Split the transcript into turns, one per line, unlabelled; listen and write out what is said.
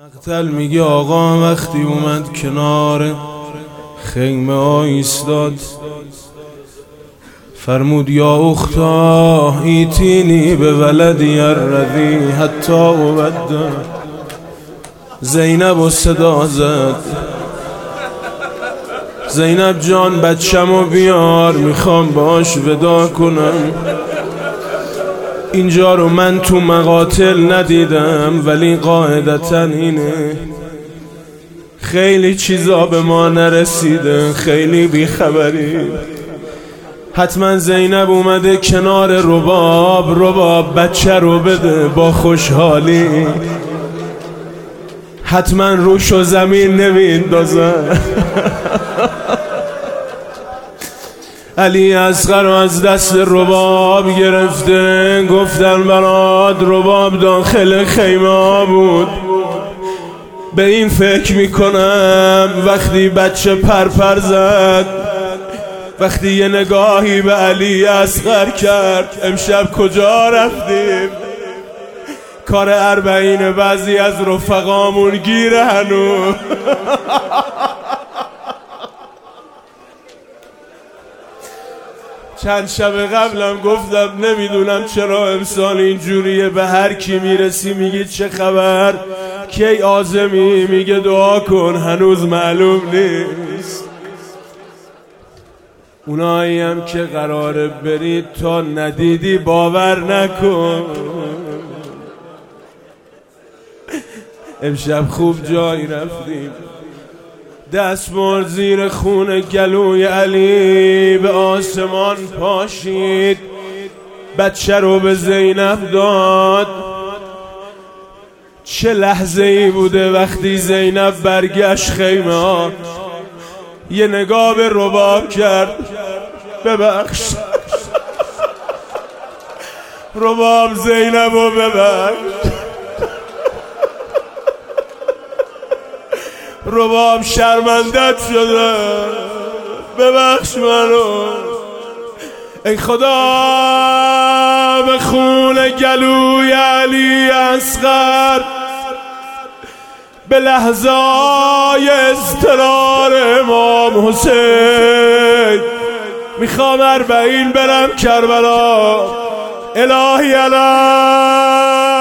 مقتل میگه آقا وقتی اومد کنار خیمه ایستاد، فرمود یا اختا ایتینی به ولدی الرضی حتی ابده. زینب و صدا زد، زینب جان بچه‌مو بیار، میخوام باش ودا کنم. اینجا رو من تو مقاتل ندیدم ولی قاعدتا اینه، خیلی چیزا به ما نرسیده، خیلی بیخبری. حتما زینب اومده کنار رباب بچه رو بده با خوشحالی، حتما روش و زمین نمیندازن. علی اصغر از دست رباب گرفته، گفتن برات رباب داخل خیمه بود. به این فکر میکنم وقتی بچه پرپر زد، وقتی یه نگاهی به علی اصغر کرد، امشب کجا رفتیم؟ کار 40 بعضی از رفقامون گیره هنوز. چند شب قبلم گفتم نمیدونم چرا امسال اینجوریه، به هر کی میرسی میگی چه خبر، کی عازمی، میگه دعا کن، هنوز معلوم نیست. اونایی هم که قراره برید تا ندیدی باور نکن. امشب خوب جایی رفتیم، دستمال زیر خون گلوی علی به آسمان پاشید، بچه رو به زینب داد. چه لحظه ای بوده وقتی زینب برگشت خیمه، یه نگاه به رباب کرد، ببخش رباب زینب رو ببخش. رباب شرمندت شده، ببخش منو. ای خدا به خون گلوی علی اصغر، به لحظه‌های اضطرار امام حسین، میخوام 40 برم کربلا. الهی الهی